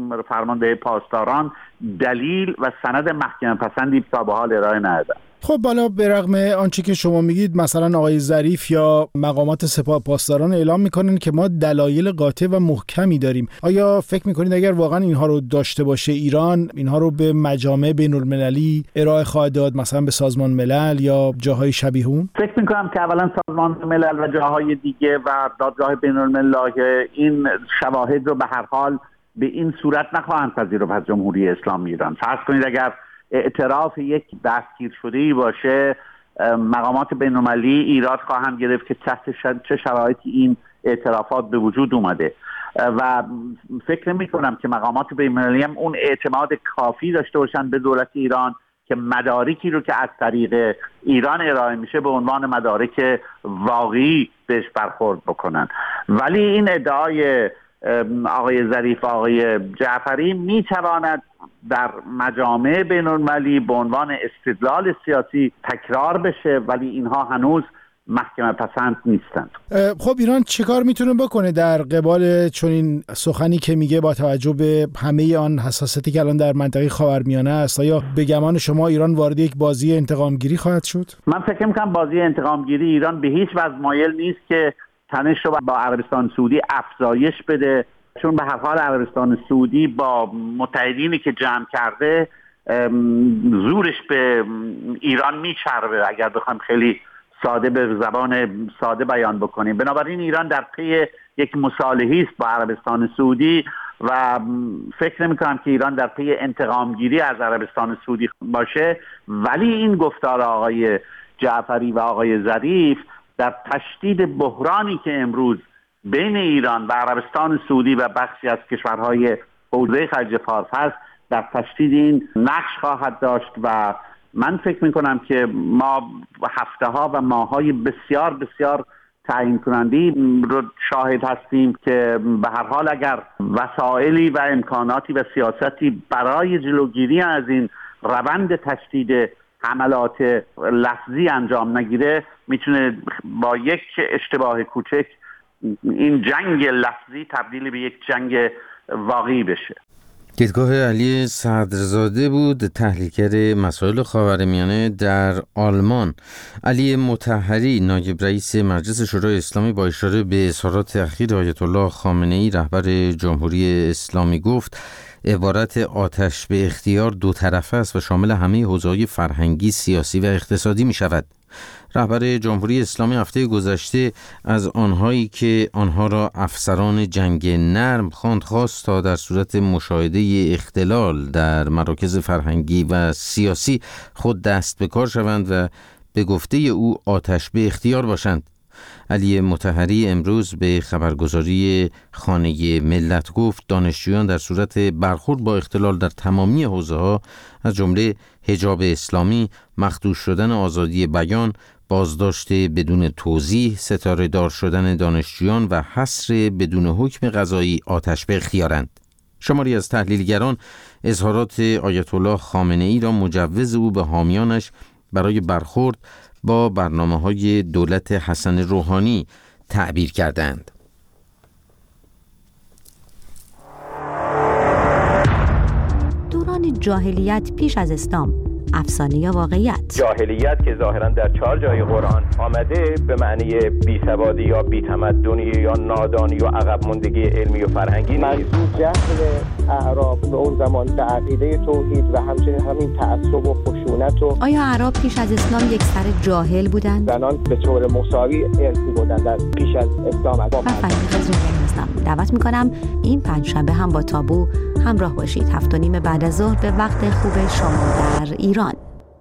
فرمانده پاسداران دلیل و سند محکمه پسندی تا به حال ارائه ندادن. خب بالا به رغم آنچه که شما میگید، مثلا آقای ظریف یا مقامات سپاه پاسداران اعلام میکنن که ما دلایل قاطع و محکمی داریم. آیا فکر میکنید اگر واقعا اینها رو داشته باشه ایران، اینها رو به مجامع بین‌المللی ارائه خواهد داد، مثلا به سازمان ملل یا جاهای شبیه اون؟ فکر میکنم که اولا سازمان ملل و جاهای دیگه و دادگاه بین‌المللی این شواهد رو به هر حال به این صورت نخواهند پذیرفت از جمهوری اسلامی ایران. فرض کنید اگر اعتراف یک دستگیر شده‌ای باشه، مقامات بین‌المللی ایراد خواهند گرفت که تحت چه شرایطی این اعترافات به وجود اومده و فکر نمی‌کنم که مقامات بین‌المللی هم اون اعتماد کافی داشته باشند به دولت ایران که مدارکی رو که از طریق ایران ارائه میشه به عنوان مدارک واقعی بهش برخورد بکنن. ولی این ادعای آقای ظریف و آقای جعفری میتواند در مجامع بین‌المللی به عنوان استدلال سیاسی تکرار بشه، ولی اینها هنوز محکمه پسند نیستند. خب ایران چیکار میتونه بکنه در قبال چنین سخنی که میگه با توجه به همه آن حساسیتی که الان در منطقه خاورمیانه است؟ آیا به گمان شما ایران وارد یک بازی انتقامگیری خواهد شد؟ من فکر میکنم بازی انتقامگیری ایران به هیچ وجه مایل نیست که تنش رو با عربستان سعودی افزایش بده، چون به هر حال عربستان سعودی با متحدینی که جمع کرده زورش به ایران میچربه، اگر بخوام خیلی ساده به زبان ساده بیان بکنیم. بنابراین ایران در پی یک مصالحه‌ای است با عربستان سعودی و فکر نمی‌کنم که ایران در پی انتقامگیری از عربستان سعودی باشه. ولی این گفتار آقای جعفری و آقای ظریف در تشدید بحرانی که امروز بین ایران و عربستان سعودی و بخشی از کشورهای حوزه خلیج فارس هست، در تشدید این نقش خواهد داشت و من فکر میکنم که ما هفته‌ها و ماه‌های بسیار بسیار تعیین کننده رو شاهد هستیم که به هر حال اگر وسایلی و امکاناتی و سیاستی برای جلوگیری از این روند تشدید حملات لفظی انجام نگیره، میتونه با یک اشتباه کوچک این جنگ لفظی تبدیل به یک جنگ واقعی بشه. دیدگاه علی صدرزاده بود، تحلیلگر مسائل خاورمیانه در آلمان. علی مطهری نایب رئیس مجلس شورای اسلامی با اشاره به اظهارات اخیر آیت الله خامنه‌ای رهبر جمهوری اسلامی گفت عبارت آتش به اختیار دو طرفه است و شامل همه حوزه‌های فرهنگی، سیاسی و اقتصادی می شود. رهبر جمهوری اسلامی هفته گذشته از آنهایی که آنها را افسران جنگ نرم خواند خواست تا در صورت مشاهده اختلال در مراکز فرهنگی و سیاسی خود دست به کار شوند و به گفته او آتش به اختیار باشند. علی مطهری امروز به خبرگزاری خانه ملت گفت دانشجویان در صورت برخورد با اختلال در تمامی حوزه‌ها از جمله حجاب اسلامی، مخدوش شدن آزادی بیان، بازداشت بدون توضیح، ستاره دار شدن دانشجویان و حصر بدون حکم قضایی آتش به اختیارند. شماری از تحلیلگران اظهارات آیت الله خامنه‌ای را مجوز او به حامیانش برای برخورد با برنامه‌های دولت حسن روحانی تعبیر کردند. دوران جاهلیت پیش از اسلام، افسانه یا واقعیت؟ جاهلیت که ظاهراً در 4 جای قرآن آمده به معنی بیسوادی یا بی‌تمدنی یا نادانی و عقب ماندگی علمی و فرهنگی نیست. منظور جهل اعراب به اون زمان به عقیده توحید و همچنین همین تعصب و خشونت. و آیا اعراب پیش از اسلام یک سر جاهل بودند؟ زنان به طور مساوی ارثی بودند در پیش از اسلام. من فرید خضرایی هستم. دعوت می‌کنم این پنجشنبه هم با تابو همراه باشید. 7:30 بعد از ظهر به وقت خوب شما در ایران.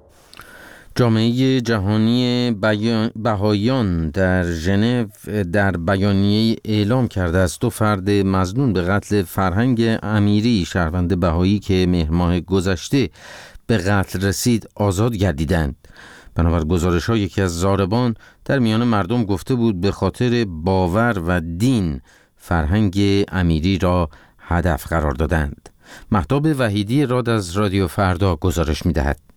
جامعه جهانی بهائیان در ژنو در بیانیه اعلام کرده است 2 فرد مظنون به قتل فرهنگ امیری، شهروند بهایی که مهر ماه گذشته به قتل رسید، آزاد گردیدند. بنابر گزارش‌ها یکی از ضاربان در میان مردم گفته بود به خاطر باور و دین فرهنگ امیری را هدف قرار دادند. مهتاب وحیدی راد از رادیو فردا گزارش می‌دهد.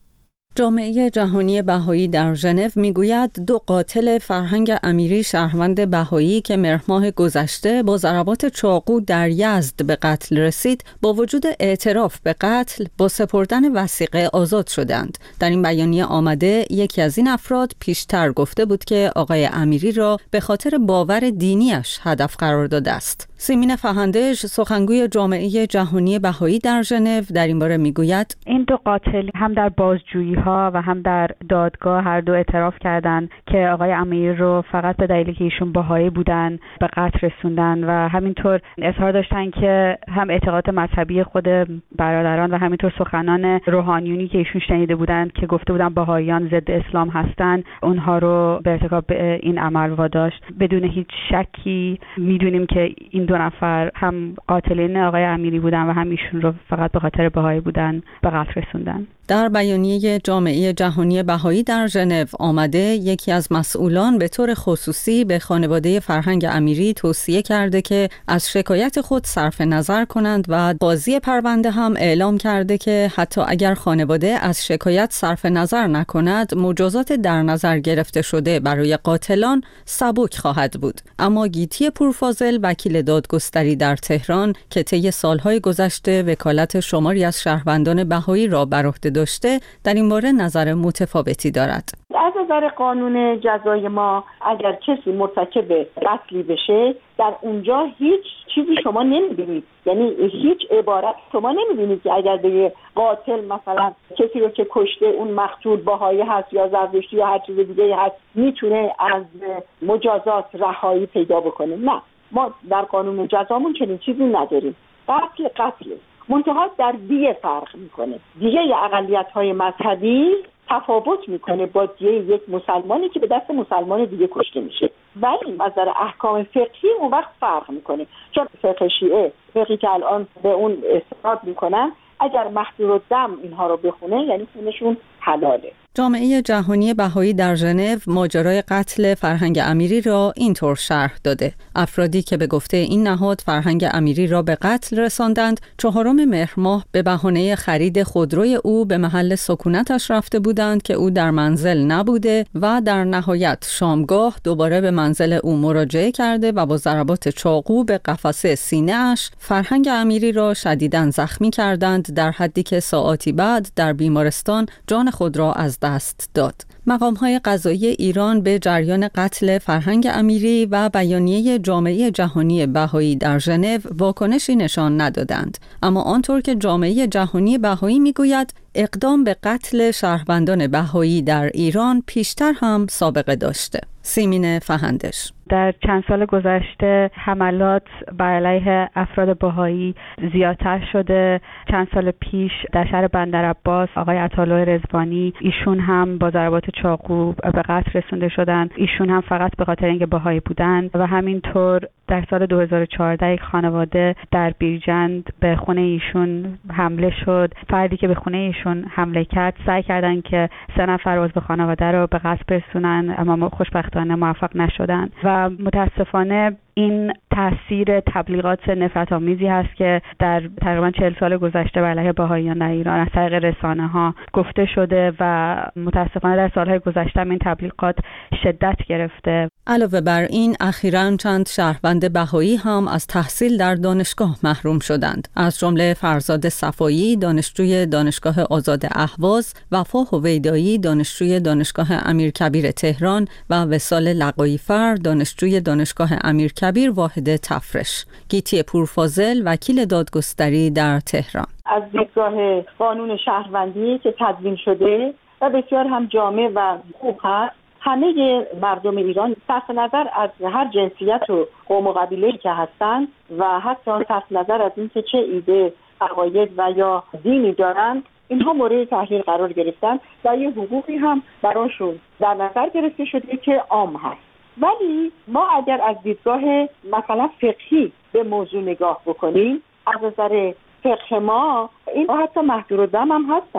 جامعه جهانی بهایی در ژنو میگوید 2 قاتل فرهنگ امیری شهروند بهایی که مهر ماه گذشته با ضربات چاقو در یزد به قتل رسید، با وجود اعتراف به قتل با سپردن وثیقه آزاد شدند. در این بیانیه آمده یکی از این افراد پیشتر گفته بود که آقای امیری را به خاطر باور دینیش هدف قرار داده است. سیمین فهندش، سخنگوی جامعه جهانی بهایی در ژنو، در این باره میگوید این 2 قاتل هم در بازجویی ها و هم در دادگاه هر دو اعتراف کردند که آقای امیری رو فقط به دلیلی که ایشون بهایی بودن به قتل رسوندن و همینطور اظهار داشتن که هم اعتقاد مذهبی خود برادران و همینطور سخنان روحانیونی که ایشون شنیده بودند که گفته بودن بهاییان ضد اسلام هستن، اونها رو به ارتکاب این عمل واداشت. بدون هیچ شکی میدونیم که این 2 نفر هم قاتلین آقای امیری بودن و هم ایشون رو فقط به خاطر بهایی بودن به قتل رسوندن. در بیانیه جامعه جهانی بهایی در ژنو آمده یکی از مسئولان به طور خصوصی به خانواده فرهنگ امیری توصیه کرده که از شکایت خود صرف نظر کنند و قاضی پرونده هم اعلام کرده که حتی اگر خانواده از شکایت صرف نظر نکند، مجازات در نظر گرفته شده برای قاتلان سبک خواهد بود. اما گیتی پورفاضل، وکیل دادگستری در تهران که طی سالهای گذشته وکالت شماری از شهروندان بهایی را بر عهده داشته، در این باره نظر متفاوتی دارد. از نظر قانون جزای ما اگر کسی مرتکب قتلی بشه، در اونجا هیچ چیزی شما نمیبینید، یعنی هیچ عبارت شما نمیبینید که اگر به قاتل مثلا کسی رو که کشته اون مقتول بهایی هست یا زرتشتی یا هر چیز دیگه هست میتونه از مجازات رهایی پیدا بکنه. نه، ما در قانون جزامون چنین چیزی نداریم. قتل منتها در دیه فرق میکنه. دیه اقلیت‌های مذهبی تفاوت میکنه با دیه یک مسلمانی که به دست مسلمان دیگه کشته میشه، ولی از نظر احکام فقهی اون وقت فرق میکنه، چون فقه شیعه، فقهی که الان به اون استناد میکنن، اگر محظور الدم اینها رو بخونه یعنی خونشون حلاله. جامعه جهانی بهایی در ژنو ماجرای قتل فرهنگ امیری را اینطور شرح داده: افرادی که به گفته این نهاد فرهنگ امیری را به قتل رساندند، 4 مهر ماه به بهانه خرید خودروی او به محل سکونتش رفته بودند که او در منزل نبوده و در نهایت شامگاه دوباره به منزل او مراجعه کرده و با ضربات چاقو به قفسه سینه‌اش فرهنگ امیری را شدیداً زخمی کردند، در حدی که ساعاتی بعد در بیمارستان جان خود را از دست داد. مقام‌های قضایی ایران به جریان قتل فرهنگ امیری و بیانیه جامعه جهانی بهایی در ژنو واکنشی نشان ندادند، اما آنطور که جامعه جهانی بهایی میگوید اقدام به قتل شهروندان بهایی در ایران پیشتر هم سابقه داشته. سیمین فهندش: در چند سال گذشته حملات بر علیه افراد بهایی زیادتر شده. چند سال پیش در شهر بندرعباس آقای عطاالله رضوانی، ایشون هم با ضربات چاقو به قتل رسونده شدند. ایشون هم فقط به خاطر اینکه بهایی بودند. و همینطور در سال 2014 یک خانواده در بیرجند به خونه ایشون حمله شد. فردی که به خونه ایشون حمله کرد سعی کردند که 3 نفر عضو خانواده رو به قتل برسونن، اما خوشبختانه موفق نشدند. و متاسفانه این تاثیر تبلیغات نفرت‌آمیزی هست که در تقریبا 40 سال گذشته بر علیه بهائیان در ایران از طریق رسانه‌ها گفته شده و متاسفانه در سال‌های گذشته این تبلیغات شدت گرفته. علاوه بر این اخیراً چند شهروند بهایی هم از تحصیل در دانشگاه محروم شدند، از جمله فرزاد صفایی دانشجوی دانشگاه آزاد اهواز، وفا هویدایی دانشجوی دانشگاه امیرکبیر تهران و وصال لقایی‌فر دانشجوی دانشگاه امیرکبیر واحد تفرش. گیتی پورفاضل، وکیل دادگستری در تهران: از دیدگاه قانون شهروندی که تدوین شده و بسیار هم جامع و خوب هست، همه مردم ایران صرف نظر از هر جنسیت و قوم و قبیله‌ای که هستند و حتی صرف نظر از اینکه چه ایده، عقاید و یا دینی دارند، اینها مورد تحلیل قرار گرفتن و یه حقوقی هم براشون در نظر گرفته شده که عام هست. ولی ما اگر از دیدگاه مثلا فقهی به موضوع نگاه بکنیم، از نظر فقه ما این حتی محظورالدم هم هستن.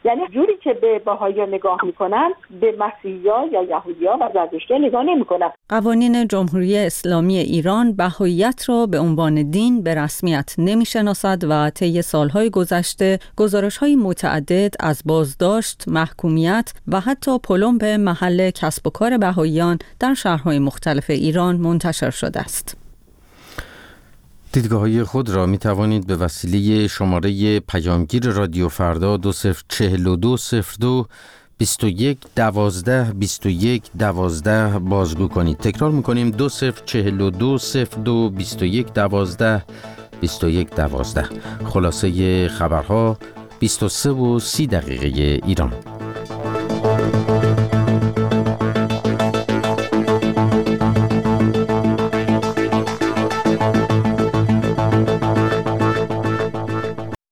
یعنی جوری که به بهائی‌ها نگاه میکنن به مسیحی‌ها یا یهودی‌ها و زرتشتی‌ها نگاه نمیکنن. قوانین جمهوری اسلامی ایران بهائیت را به عنوان دین به رسمیت نمیشناسد و طی سالهای گذشته گزارش‌های متعدد از بازداشت، محکومیت و حتی پلمب محل کسب و کار بهائیان در شهرهای مختلف ایران منتشر شده است. دیدگاه‌های خود را می توانید به وسیله شماره پیامگیر رادیو فردا 204202 21 12 21 12 بازگو کنید. تکرار می‌کنیم 204202 21 12 21 12. خلاصه خبرها 23:30 ایران.